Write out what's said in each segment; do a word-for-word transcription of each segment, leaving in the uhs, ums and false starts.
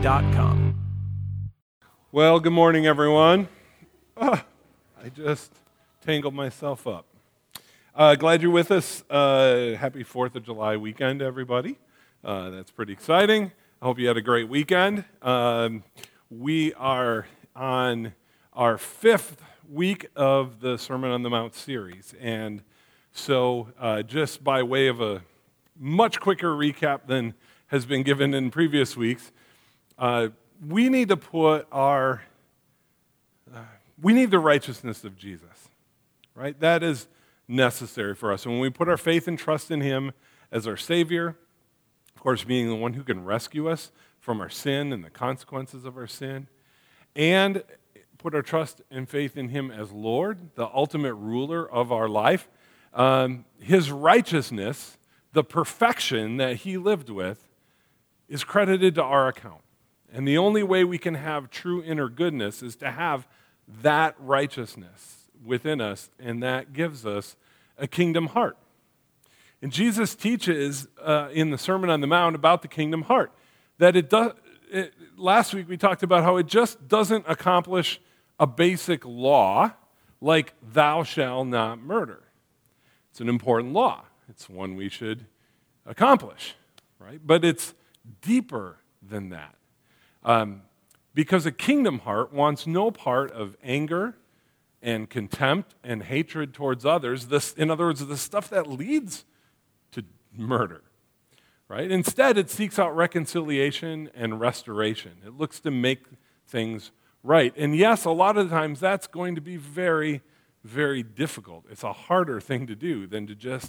dot com. Well, good morning, everyone. Oh, I just tangled myself up. Uh, glad you're with us. Uh, happy fourth of July weekend, everybody. Uh, that's pretty exciting. I hope you had a great weekend. Um, we are on our fifth week of the Sermon on the Mount series. And so uh, just by way of a much quicker recap than has been given in previous weeks, uh, we need to put our, uh, we need the righteousness of Jesus, right? That is necessary for us. And when we put our faith and trust in Him as our Savior, of course, being the one who can rescue us from our sin and the consequences of our sin, and put our trust and faith in Him as Lord, the ultimate ruler of our life, um, His righteousness, the perfection that He lived with, is credited to our account. And the only way we can have true inner goodness is to have that righteousness within us, and that gives us a kingdom heart. And Jesus teaches uh, in the Sermon on the Mount about the kingdom heart, that it does. It, last week we talked about how it just doesn't accomplish a basic law like thou shalt not murder. It's an important law. It's one we should accomplish, right? But it's deeper than that. Um, because a kingdom heart wants no part of anger and contempt and hatred towards others. This, in other words, the stuff that leads to murder, right? Instead, it seeks out reconciliation and restoration. It looks to make things right. And yes, a lot of the times that's going to be very, very difficult. It's a harder thing to do than to just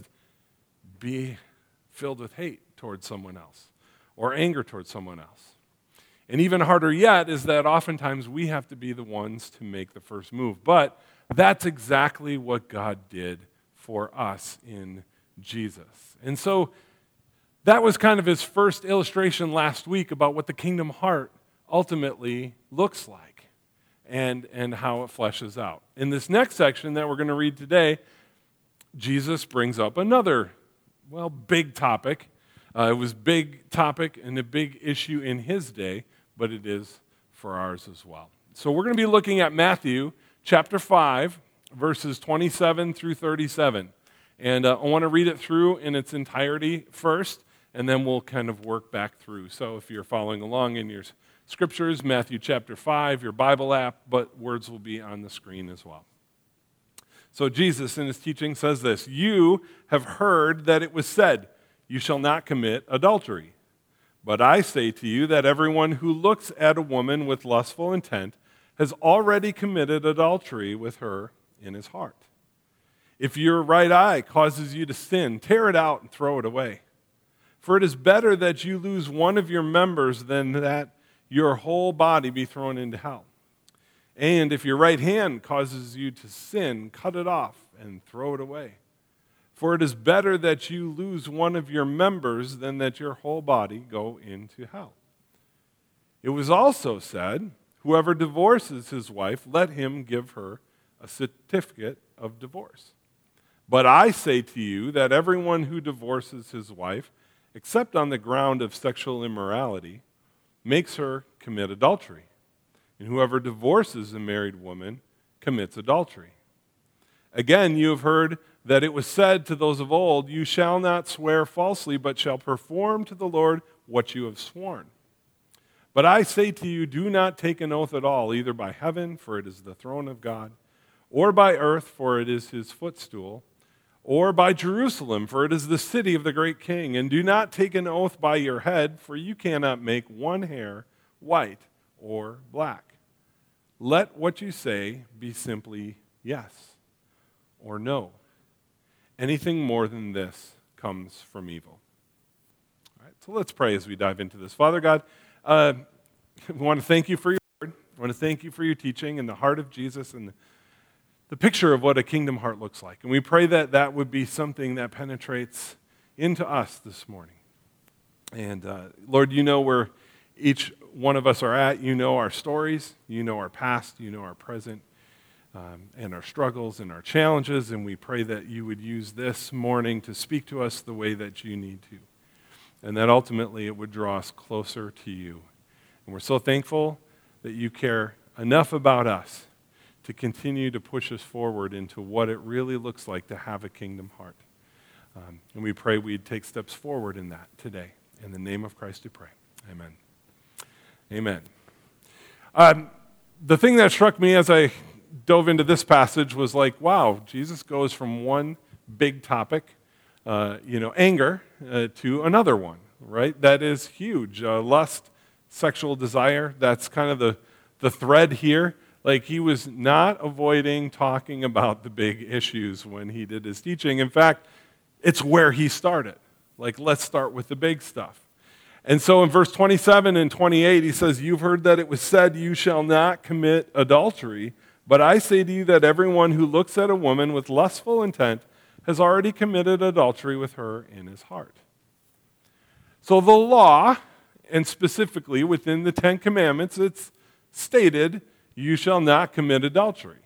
be filled with hate towards someone else or anger towards someone else. And even harder yet is that oftentimes we have to be the ones to make the first move. But that's exactly what God did for us in Jesus. And so that was kind of his first illustration last week about what the kingdom heart ultimately looks like and, and how it fleshes out. In this next section that we're going to read today, Jesus brings up another, well, big topic. Uh, it was a big topic and a big issue in his day, but it is for ours as well. So we're going to be looking at Matthew chapter five, verses twenty-seven through thirty-seven. And uh, I want to read it through in its entirety first, and then we'll kind of work back through. So if you're following along in your scriptures, Matthew chapter five, your Bible app, but words will be on the screen as well. So Jesus in his teaching says this: "You have heard that it was said, 'You shall not commit adultery.' But I say to you that everyone who looks at a woman with lustful intent has already committed adultery with her in his heart. If your right eye causes you to sin, tear it out and throw it away. For it is better that you lose one of your members than that your whole body be thrown into hell. And if your right hand causes you to sin, cut it off and throw it away. For it is better that you lose one of your members than that your whole body go into hell. It was also said, 'Whoever divorces his wife, let him give her a certificate of divorce.' But I say to you that everyone who divorces his wife, except on the ground of sexual immorality, makes her commit adultery. And whoever divorces a married woman commits adultery. Again, you have heard that it was said to those of old, 'You shall not swear falsely, but shall perform to the Lord what you have sworn.' But I say to you, do not take an oath at all, either by heaven, for it is the throne of God, or by earth, for it is his footstool, or by Jerusalem, for it is the city of the great king. And do not take an oath by your head, for you cannot make one hair white or black. Let what you say be simply yes or no. Anything more than this comes from evil." All right, so let's pray as we dive into this. Father God, uh, we want to thank you for your word. I want to thank you for your teaching and the heart of Jesus and the, the picture of what a kingdom heart looks like. And we pray that that would be something that penetrates into us this morning. And uh, Lord, you know where each one of us are at. You know our stories. You know our past. You know our present. Um, and our struggles and our challenges, and we pray that you would use this morning to speak to us the way that you need to, and that ultimately it would draw us closer to you And we're so thankful that you care enough about us to continue to push us forward into what it really looks like to have a kingdom heart. Um, and we pray we'd take steps forward in that today. In the name of Christ we pray. Amen. Amen. Um, the thing that struck me as I dove into this passage was like, wow, Jesus goes from one big topic, uh, you know, anger, uh, to another one, right? That is huge. Uh, lust, sexual desire, that's kind of the, the thread here. Like, he was not avoiding talking about the big issues when he did his teaching. In fact, it's where he started. Like, let's start with the big stuff. And so in verse twenty-seven and twenty-eight, he says, "You've heard that it was said, 'You shall not commit adultery.' But I say to you that everyone who looks at a woman with lustful intent has already committed adultery with her in his heart." So the law, and specifically within the Ten Commandments, it's stated, you shall not commit adultery.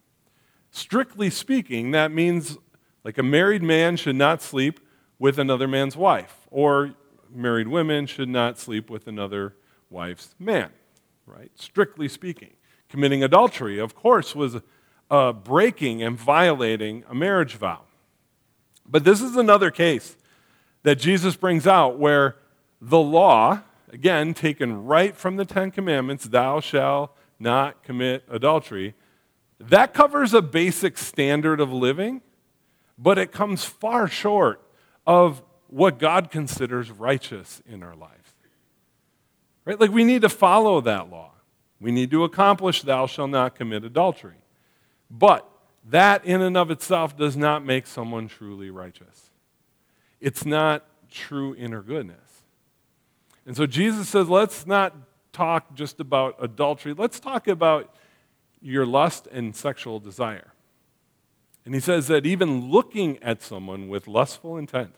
Strictly speaking, that means like a married man should not sleep with another man's wife, or married women should not sleep with another wife's man, right? Strictly speaking. Committing adultery, of course, was uh, breaking and violating a marriage vow. But this is another case that Jesus brings out where the law, again, taken right from the Ten Commandments, thou shalt not commit adultery, that covers a basic standard of living, but it comes far short of what God considers righteous in our lives. Right? Like, we need to follow that law. We need to accomplish thou shalt not commit adultery. But that in and of itself does not make someone truly righteous. It's not true inner goodness. And so Jesus says, let's not talk just about adultery. Let's talk about your lust and sexual desire. And he says that even looking at someone with lustful intent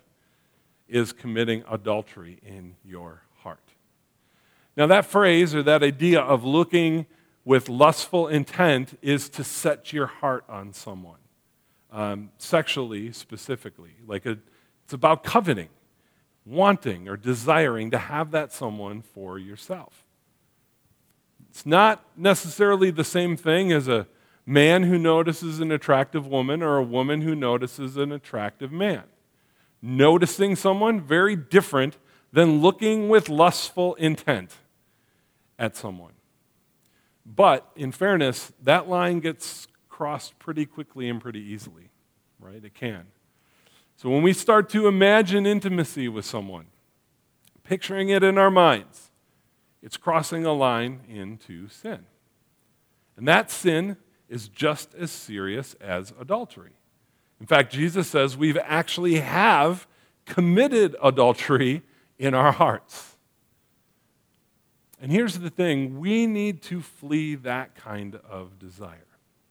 is committing adultery in your heart. Now, that phrase or that idea of looking with lustful intent is to set your heart on someone, um, sexually specifically. Like a, it's about coveting, wanting, or desiring to have that someone for yourself. It's not necessarily the same thing as a man who notices an attractive woman or a woman who notices an attractive man. Noticing someone, very different than looking with lustful intent at someone. But in fairness, that line gets crossed pretty quickly and pretty easily, right? It can. So when we start to imagine intimacy with someone, picturing it in our minds, it's crossing a line into sin. And that sin is just as serious as adultery. In fact, Jesus says we actually have committed adultery in our hearts. And here's the thing, we need to flee that kind of desire.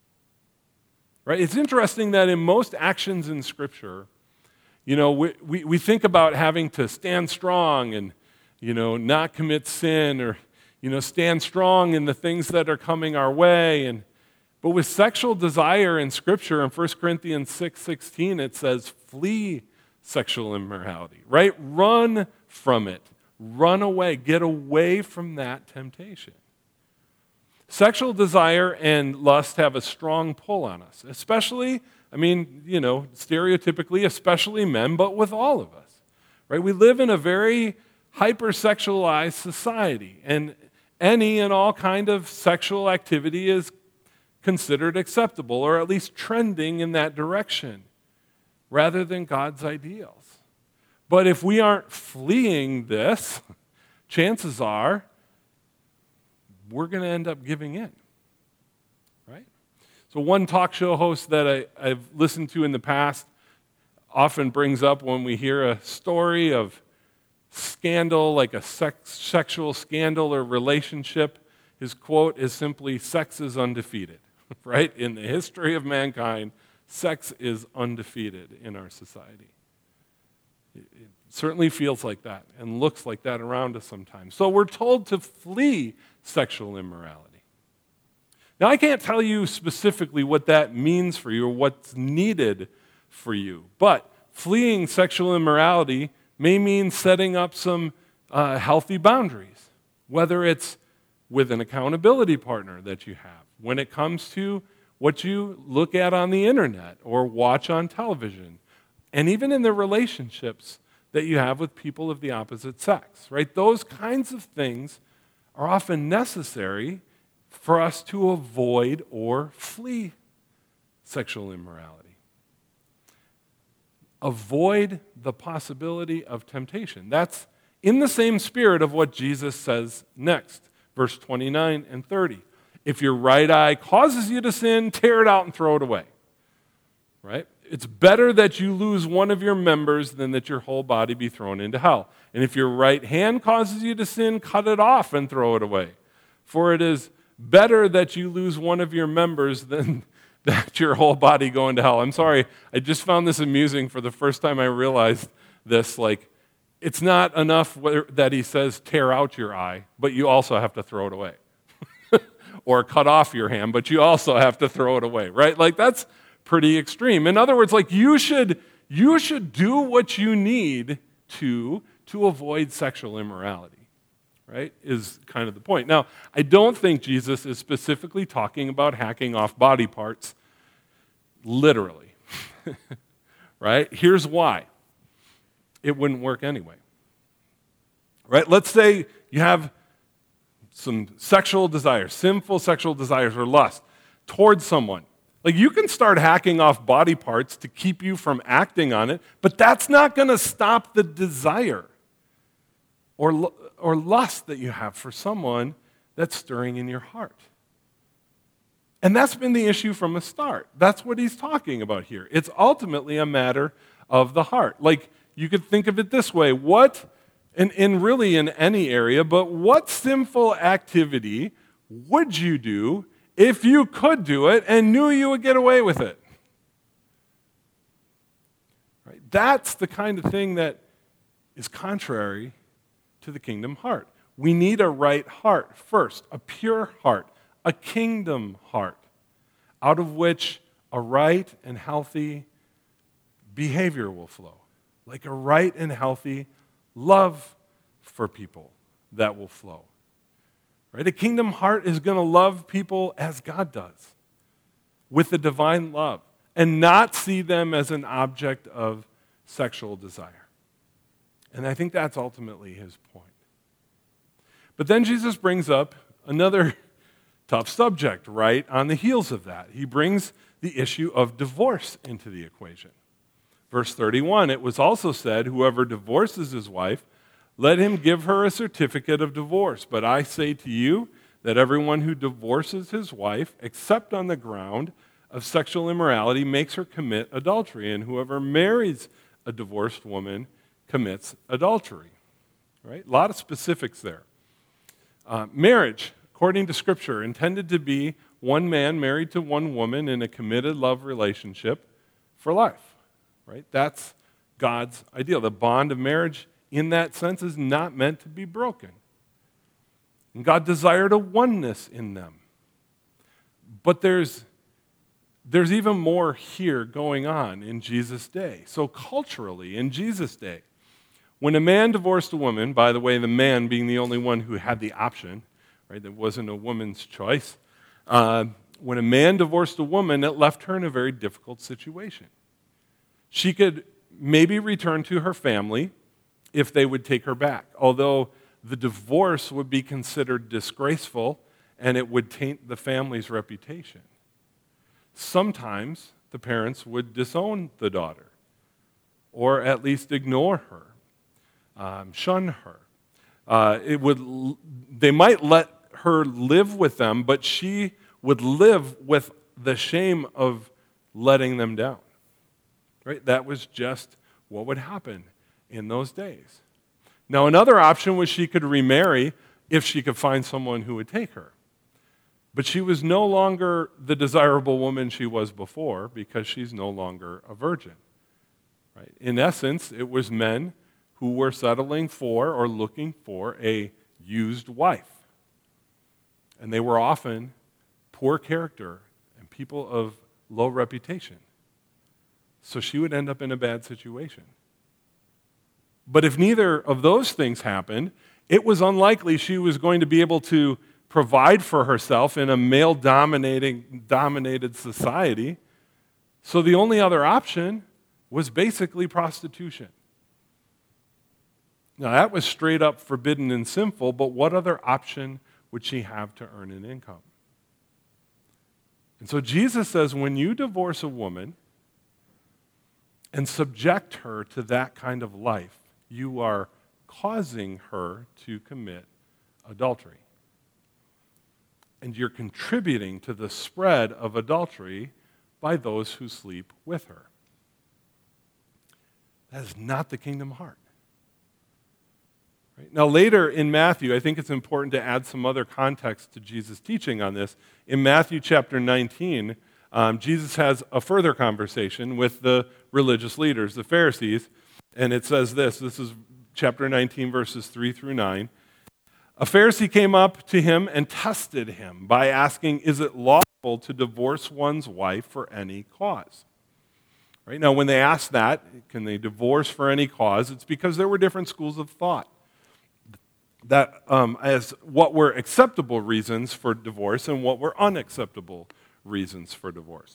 Right? It's interesting that in most actions in Scripture, you know, we, we, we think about having to stand strong and, you know, not commit sin or, you know, stand strong in the things that are coming our way. And but with sexual desire in Scripture, in First Corinthians six sixteen, it says, flee sexual immorality, right? Run from it. Run away. Get away from that temptation. Sexual desire and lust have a strong pull on us, especially, I mean, you know, stereotypically, especially men, but with all of us, right? We live in a very hypersexualized society, and any and all kind of sexual activity is considered acceptable, or at least trending in that direction, rather than God's ideals. But if we aren't fleeing this, chances are we're going to end up giving in, right? So one talk show host that I, I've listened to in the past often brings up when we hear a story of scandal, like a sex, sexual scandal or relationship, his quote is simply, "Sex is undefeated." Right? In the history of mankind, sex is undefeated in our society. It, it certainly feels like that and looks like that around us sometimes. So we're told to flee sexual immorality. Now, I can't tell you specifically what that means for you or what's needed for you, but fleeing sexual immorality may mean setting up some uh, healthy boundaries, whether it's with an accountability partner that you have, when it comes to what you look at on the internet or watch on television, and even in the relationships that you have with people of the opposite sex, right? Those kinds of things are often necessary for us to avoid or flee sexual immorality. Avoid the possibility of temptation. That's in the same spirit of what Jesus says next, verse twenty-nine and thirty. If your right eye causes you to sin, tear it out and throw it away. Right? It's better that you lose one of your members than that your whole body be thrown into hell. And if your right hand causes you to sin, cut it off and throw it away. For it is better that you lose one of your members than that your whole body go into hell. I'm sorry, I just found this amusing for the first time I realized this. Like, it's not enough that he says tear out your eye, but you also have to throw it away. Or cut off your hand, but you also have to throw it away, right? Like, that's pretty extreme. In other words, like you should you should do what you need to to avoid sexual immorality, right? Is kind of the point. Now, I don't think Jesus is specifically talking about hacking off body parts literally. Right? Here's why. It wouldn't work anyway. Right? Let's say you have some sexual desires, sinful sexual desires or lust towards someone. Like, you can start hacking off body parts to keep you from acting on it, but that's not going to stop the desire or, or lust that you have for someone that's stirring in your heart. And that's been the issue from the start. That's what he's talking about here. It's ultimately a matter of the heart. Like, you could think of it this way. What, and, and really in any area, but what sinful activity would you do if you could do it and knew you would get away with it? Right? That's the kind of thing that is contrary to the kingdom heart. We need a right heart first, a pure heart, a kingdom heart, out of which a right and healthy behavior will flow, like a right and healthy love for people that will flow. Right? A kingdom heart is going to love people as God does, with the divine love, and not see them as an object of sexual desire. And I think that's ultimately his point. But then Jesus brings up another tough subject right on the heels of that. He brings the issue of divorce into the equation. Verse thirty-one, it was also said, whoever divorces his wife, let him give her a certificate of divorce. But I say to you that everyone who divorces his wife, except on the ground of sexual immorality, makes her commit adultery. And whoever marries a divorced woman commits adultery. Right? A lot of specifics there. Uh, marriage, according to Scripture, intended to be one man married to one woman in a committed love relationship for life. Right? That's God's ideal. The bond of marriage, in that sense, is not meant to be broken. And God desired a oneness in them. But there's, there's even more here going on in Jesus' day. So culturally, in Jesus' day, when a man divorced a woman, by the way, the man being the only one who had the option, right, that wasn't a woman's choice, uh, when a man divorced a woman, it left her in a very difficult situation. She could maybe return to her family if they would take her back, although the divorce would be considered disgraceful and it would taint the family's reputation. Sometimes the parents would disown the daughter, or at least ignore her, um, shun her. Uh, it would, they might let her live with them, but she would live with the shame of letting them down. Right? That was just what would happen in those days. Now, another option was she could remarry if she could find someone who would take her. But she was no longer the desirable woman she was before because she's no longer a virgin. Right? In essence, it was men who were settling for or looking for a used wife. And they were often poor character and people of low reputation. So she would end up in a bad situation. But if neither of those things happened, it was unlikely she was going to be able to provide for herself in a male-dominating dominated society. So the only other option was basically prostitution. Now, that was straight up forbidden and sinful, but what other option would she have to earn an income? And so Jesus says, when you divorce a woman and subject her to that kind of life, you are causing her to commit adultery. And you're contributing to the spread of adultery by those who sleep with her. That is not the kingdom heart. Right? Now, later in Matthew, I think it's important to add some other context to Jesus' teaching on this. In Matthew chapter nineteen, um, Jesus has a further conversation with the religious leaders, the Pharisees, and it says this. This is chapter nineteen, verses three through nine. A Pharisee came up to him and tested him by asking, is it lawful to divorce one's wife for any cause? Right? Now, when they asked that, can they divorce for any cause, it's because there were different schools of thought. That um, as what were acceptable reasons for divorce and what were unacceptable reasons for divorce.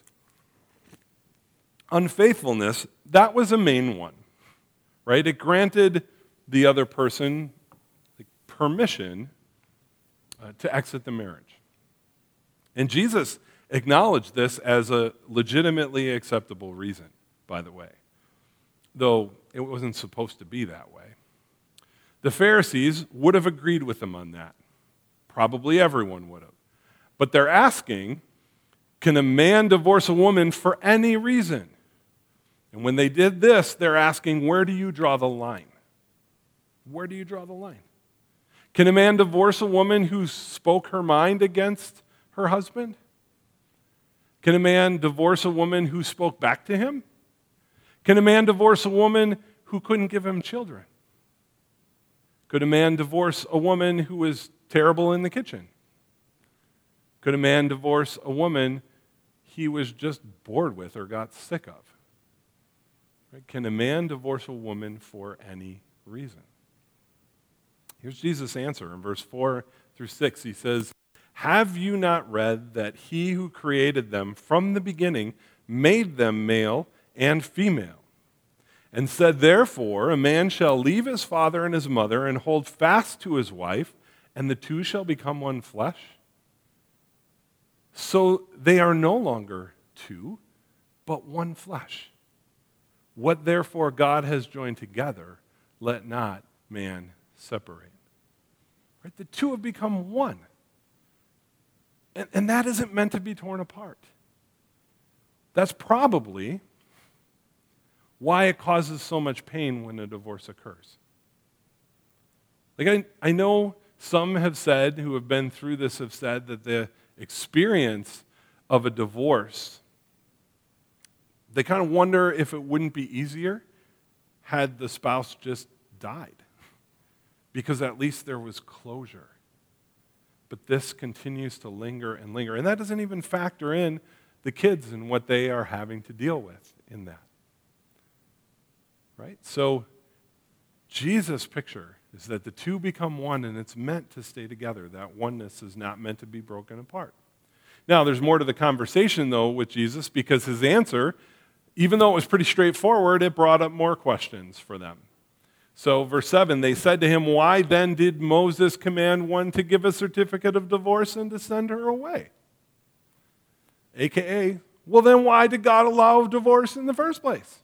Unfaithfulness, that was a main one, right? It granted the other person permission uh, to exit the marriage. And Jesus acknowledged this as a legitimately acceptable reason, by the way, though it wasn't supposed to be that way. The Pharisees would have agreed with him on that. Probably everyone would have. But they're asking, can a man divorce a woman for any reason? And when they did this, they're asking, where do you draw the line? Where do you draw the line? Can a man divorce a woman who spoke her mind against her husband? Can a man divorce a woman who spoke back to him? Can a man divorce a woman who couldn't give him children? Could a man divorce a woman who was terrible in the kitchen? Could a man divorce a woman he was just bored with or got sick of? Right? Can a man divorce a woman for any reason? Here's Jesus' answer in verse four through six. He says, have you not read that he who created them from the beginning made them male and female? And said, therefore, a man shall leave his father and his mother and hold fast to his wife, and the two shall become one flesh? So they are no longer two, but one flesh. What therefore God has joined together, let not man separate. Right? The two have become one. And, and that isn't meant to be torn apart. That's probably why it causes so much pain when a divorce occurs. Like I, I know some have said, who have been through this, have said that the experience of a divorce, they kind of wonder if it wouldn't be easier had the spouse just died. Because at least there was closure. But this continues to linger and linger. And that doesn't even factor in the kids and what they are having to deal with in that. Right? So Jesus' picture is that the two become one, and it's meant to stay together. That oneness is not meant to be broken apart. Now, there's more to the conversation, though, with Jesus, because his answer, even though it was pretty straightforward, it brought up more questions for them. So, verse seven, they said to him, why then did Moses command one to give a certificate of divorce and to send her away? A K A, well, then why did God allow divorce in the first place?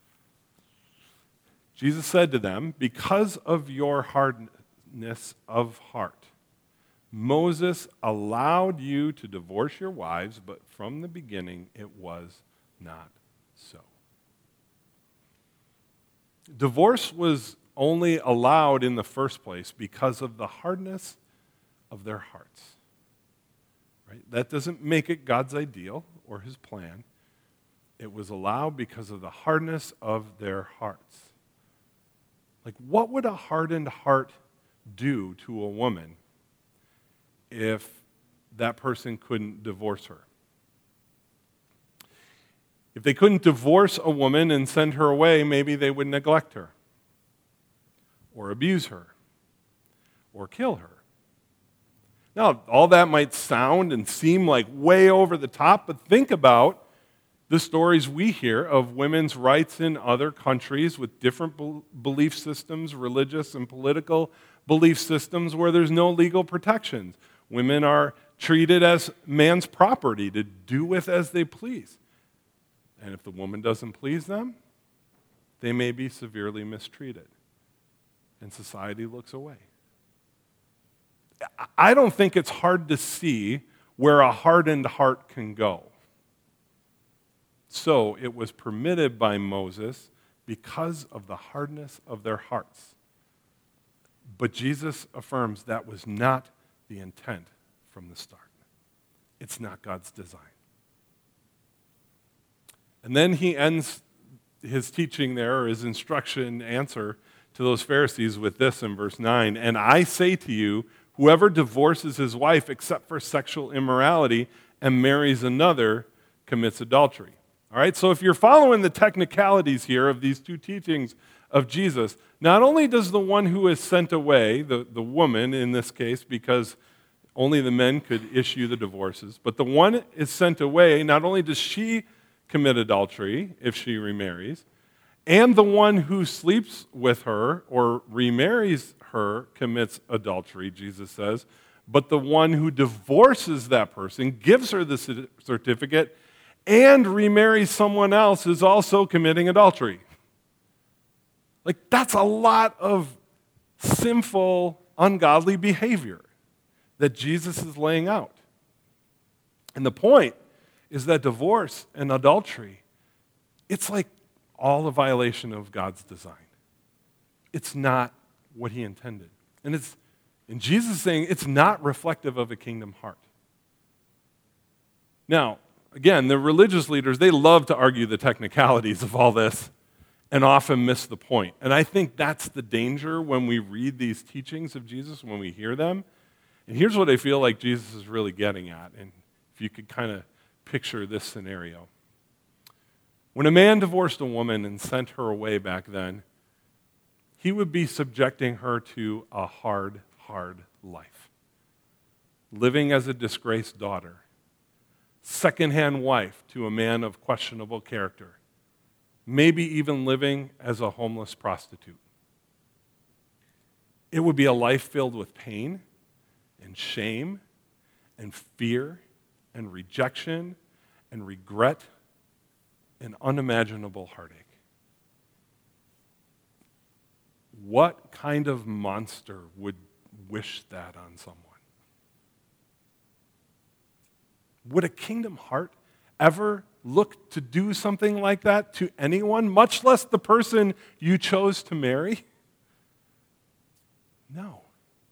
Jesus said to them, because of your hardness of heart, Moses allowed you to divorce your wives, but from the beginning it was not so. Divorce was only allowed in the first place because of the hardness of their hearts. Right? That doesn't make it God's ideal or his plan. It was allowed because of the hardness of their hearts. Like, what would a hardened heart do to a woman if that person couldn't divorce her? If they couldn't divorce a woman and send her away, maybe they would neglect her, or abuse her, or kill her. Now, all that might sound and seem like way over the top, but think about the stories we hear of women's rights in other countries with different belief systems, religious and political belief systems, where there's no legal protections. Women are treated as man's property to do with as they please. And if the woman doesn't please them, they may be severely mistreated. And society looks away. I don't think it's hard to see where a hardened heart can go. So it was permitted by Moses because of the hardness of their hearts. But Jesus affirms that was not the intent from the start. It's not God's design. And then he ends his teaching there, or his instruction answer to those Pharisees with this in verse nine. And I say to you, whoever divorces his wife except for sexual immorality and marries another commits adultery. All right, so if you're following the technicalities here of these two teachings of Jesus, not only does the one who is sent away, the, the woman in this case, because only the men could issue the divorces, but the one is sent away, not only does she commit adultery if she remarries, and the one who sleeps with her or remarries her commits adultery, Jesus says, but the one who divorces that person, gives her the certificate, and remarries someone else is also committing adultery. Like, that's a lot of sinful, ungodly behavior that Jesus is laying out. And the point is that divorce and adultery, it's like all a violation of God's design. It's not what he intended. And it's, and Jesus is saying it's not reflective of a kingdom heart. Now, again, the religious leaders, they love to argue the technicalities of all this and often miss the point. And I think that's the danger when we read these teachings of Jesus, when we hear them. And here's what I feel like Jesus is really getting at. And if you could kind of picture this scenario. When a man divorced a woman and sent her away back then, he would be subjecting her to a hard, hard life. Living as a disgraced daughter, secondhand wife to a man of questionable character, maybe even living as a homeless prostitute. It would be a life filled with pain and shame and fear and rejection and regret and unimaginable heartache. What kind of monster would wish that on someone? Would a kingdom heart ever look to do something like that to anyone, much less the person you chose to marry? No.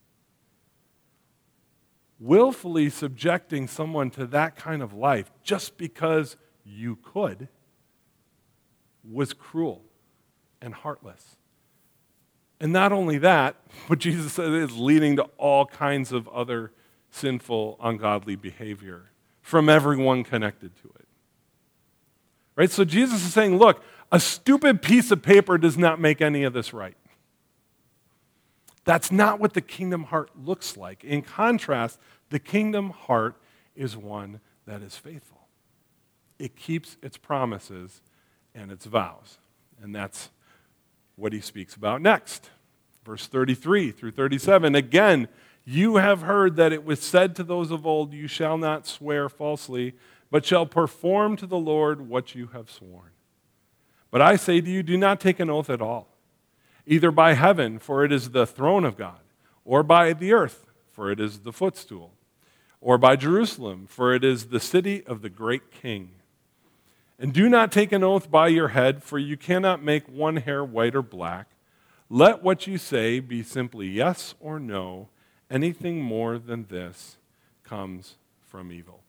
Willfully subjecting someone to that kind of life just because you could was cruel and heartless. And not only that, but Jesus said it is leading to all kinds of other sinful, ungodly behavior from everyone connected to it. Right? So Jesus is saying, look, a stupid piece of paper does not make any of this right. That's not what the kingdom heart looks like. In contrast, the kingdom heart is one that is faithful. It keeps its promises and its vows. And that's what he speaks about next. Verse thirty-three through thirty-seven. Again, you have heard that it was said to those of old, you shall not swear falsely, but shall perform to the Lord what you have sworn. But I say to you, do not take an oath at all, either by heaven, for it is the throne of God, or by the earth, for it is the footstool, or by Jerusalem, for it is the city of the great king. And do not take an oath by your head, for you cannot make one hair white or black. Let what you say be simply yes or no. Anything more than this comes from evil.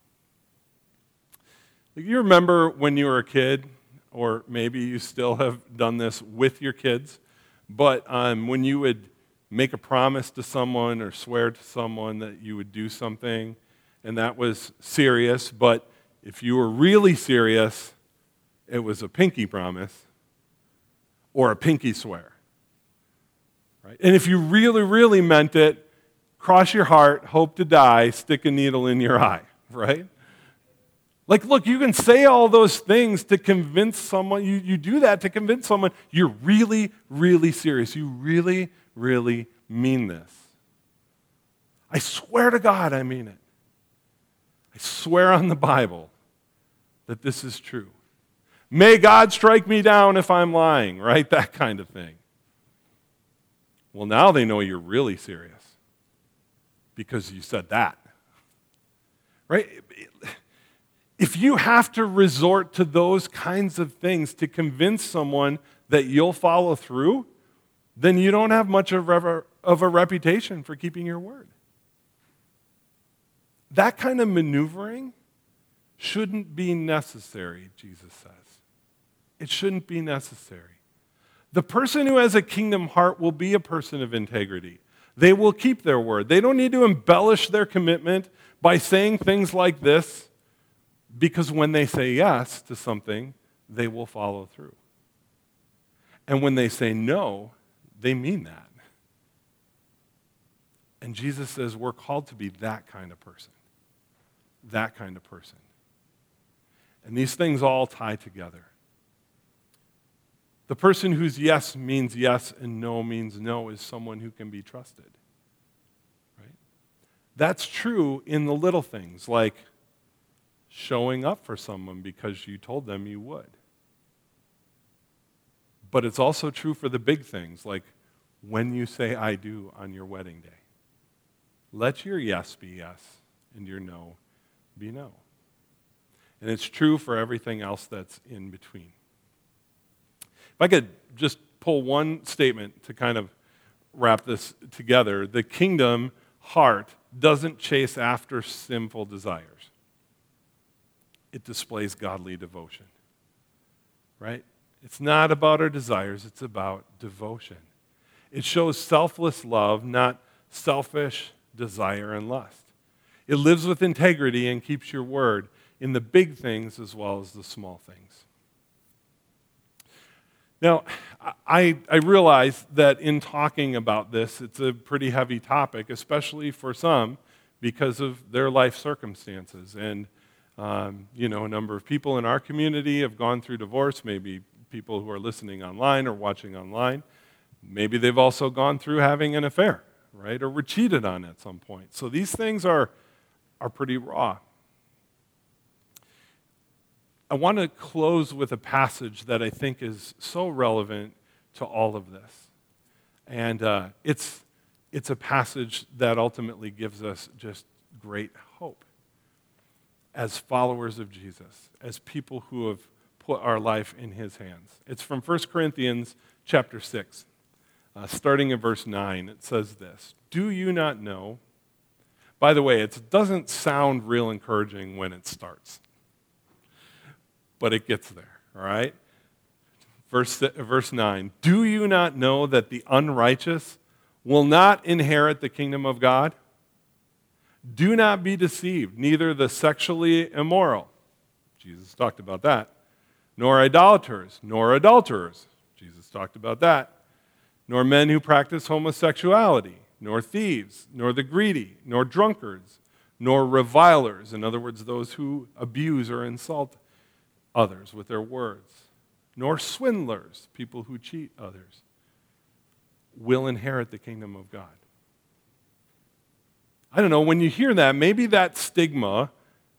You remember when you were a kid, or maybe you still have done this with your kids, but um, when you would make a promise to someone or swear to someone that you would do something, and that was serious, but if you were really serious, it was a pinky promise or a pinky swear. Right? And if you really, really meant it, cross your heart, hope to die, stick a needle in your eye, right? Like, look, you can say all those things to convince someone, you, you do that to convince someone you're really, really serious. You really, really mean this. I swear to God I mean it. I swear on the Bible that this is true. May God strike me down if I'm lying, right? That kind of thing. Well, now they know you're really serious because you said that, right? If you have to resort to those kinds of things to convince someone that you'll follow through, then you don't have much of a, of a reputation for keeping your word. That kind of maneuvering shouldn't be necessary, Jesus says. It shouldn't be necessary. The person who has a kingdom heart will be a person of integrity. They will keep their word. They don't need to embellish their commitment by saying things like this, because when they say yes to something, they will follow through. And when they say no, they mean that. And Jesus says we're called to be that kind of person. That kind of person. And these things all tie together. The person whose yes means yes and no means no is someone who can be trusted. Right? That's true in the little things, like showing up for someone because you told them you would. But it's also true for the big things, like when you say I do on your wedding day. Let your yes be yes and your no be no. And it's true for everything else that's in between. If I could just pull one statement to kind of wrap this together, the kingdom heart doesn't chase after sinful desires. It displays godly devotion, right? It's not about our desires, it's about devotion. It shows selfless love, not selfish desire and lust. It lives with integrity and keeps your word in the big things as well as the small things. Now, I, I realize that in talking about this, it's a pretty heavy topic, especially for some, because of their life circumstances. And, um, you know, a number of people in our community have gone through divorce, maybe people who are listening online or watching online. Maybe they've also gone through having an affair, right, or were cheated on at some point. So these things are, are pretty raw. I want to close with a passage that I think is so relevant to all of this. And uh, it's, it's a passage that ultimately gives us just great hope as followers of Jesus, as people who have put our life in his hands. It's from First Corinthians chapter six, uh, starting in verse nine. It says this, "Do you not know?" By the way, it doesn't sound real encouraging when it starts, but it gets there, all right? Verse, verse nine, "Do you not know that the unrighteous will not inherit the kingdom of God? Do not be deceived, neither the sexually immoral," Jesus talked about that, "nor idolaters, nor adulterers," Jesus talked about that, "nor men who practice homosexuality, nor thieves, nor the greedy, nor drunkards, nor revilers," in other words, those who abuse or insult others with their words, "nor swindlers," people who cheat others, "will inherit the kingdom of God." I don't know, when you hear that, maybe that stigma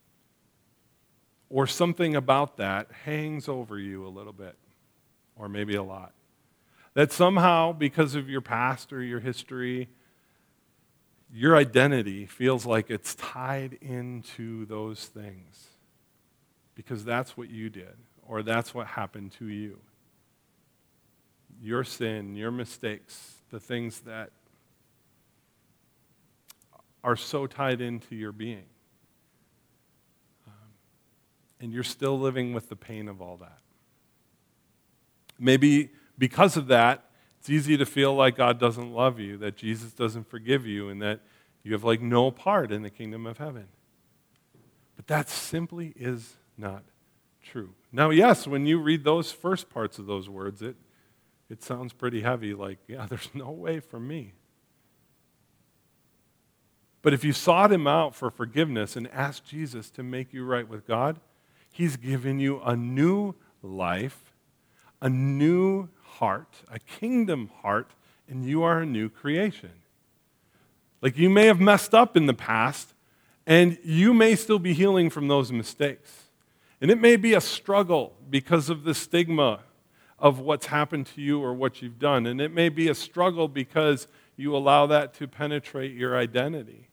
or something about that hangs over you a little bit, or maybe a lot. That somehow, because of your past or your history, your identity feels like it's tied into those things. Because that's what you did, or that's what happened to you. Your sin, your mistakes, the things that are so tied into your being. Um, and you're still living with the pain of all that. Maybe because of that, it's easy to feel like God doesn't love you, that Jesus doesn't forgive you, and that you have like no part in the kingdom of heaven. But that simply is not true. Now, yes, when you read those first parts of those words, it, it sounds pretty heavy, like, yeah, there's no way for me. But if you sought him out for forgiveness and asked Jesus to make you right with God, he's given you a new life, a new heart, a kingdom heart, and you are a new creation. Like, you may have messed up in the past, and you may still be healing from those mistakes. And it may be a struggle because of the stigma of what's happened to you or what you've done. And it may be a struggle because you allow that to penetrate your identity.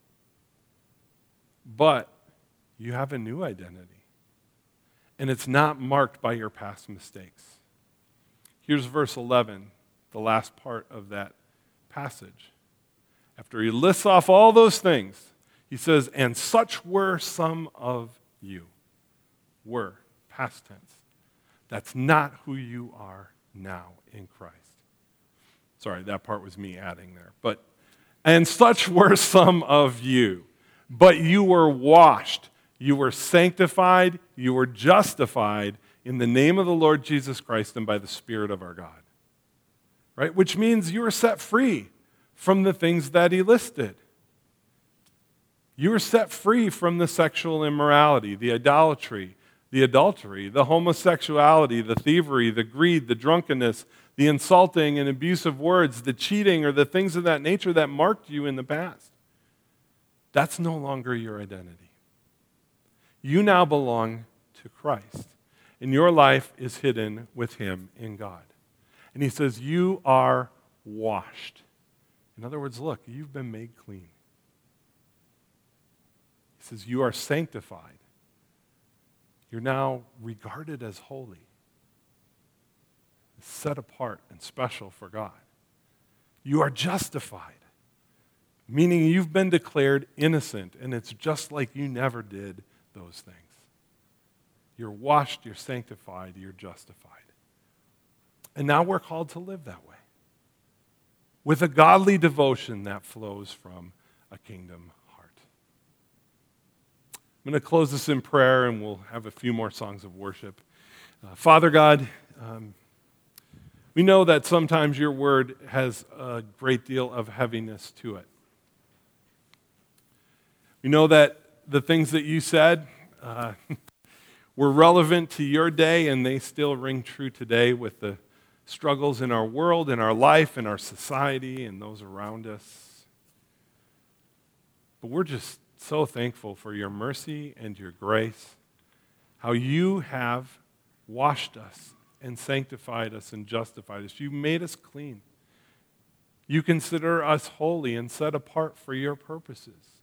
But you have a new identity. And it's not marked by your past mistakes. Here's verse eleven, the last part of that passage. After he lists off all those things, he says, and such were some of you. Were, past tense. That's not who you are now in Christ. Sorry, that part was me adding there. But, and such were some of you. But you were washed, you were sanctified, you were justified in the name of the Lord Jesus Christ and by the Spirit of our God. Right? Which means you were set free from the things that he listed. You were set free from the sexual immorality, the idolatry, the adultery, the homosexuality, the thievery, the greed, the drunkenness, the insulting and abusive words, the cheating, or the things of that nature that marked you in the past. That's no longer your identity. You now belong to Christ, and your life is hidden with him in God. And he says, you are washed. In other words, look, you've been made clean. He says, you are sanctified. You're now regarded as holy, set apart and special for God. You are justified, meaning you've been declared innocent, and it's just like you never did those things. You're washed, you're sanctified, you're justified. And now we're called to live that way, with a godly devotion that flows from a kingdom heart. I'm going to close this in prayer, and we'll have a few more songs of worship. Uh, Father God, um, we know that sometimes your word has a great deal of heaviness to it. We know that the things that you said uh, were relevant to your day, and they still ring true today with the struggles in our world, in our life, in our society, and those around us. But we're just so thankful for your mercy and your grace, how you have washed us and sanctified us and justified us. You made us clean. You consider us holy and set apart for your purposes.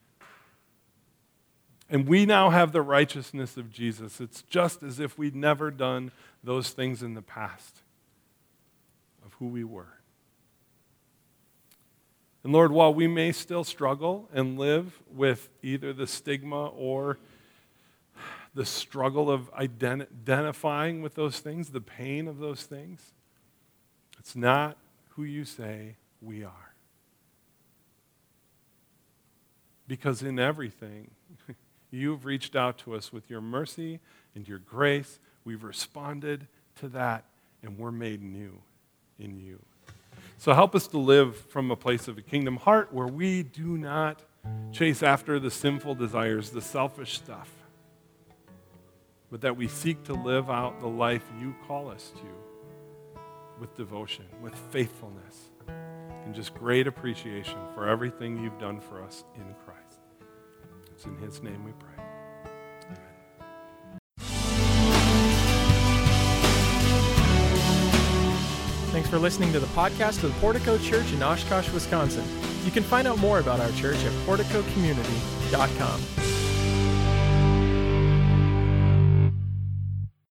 And we now have the righteousness of Jesus. It's just as if we'd never done those things in the past of who we were. And Lord, while we may still struggle and live with either the stigma or the struggle of ident- identifying with those things, the pain of those things, it's not who you say we are. Because in everything, you've reached out to us with your mercy and your grace. We've responded to that, and we're made new in you. So help us to live from a place of a kingdom heart where we do not chase after the sinful desires, the selfish stuff, but that we seek to live out the life you call us to with devotion, with faithfulness, and just great appreciation for everything you've done for us in Christ. It's in his name we pray. Amen. Thanks for listening to the podcast of the Portico Church in Oshkosh, Wisconsin. You can find out more about our church at portico community dot com.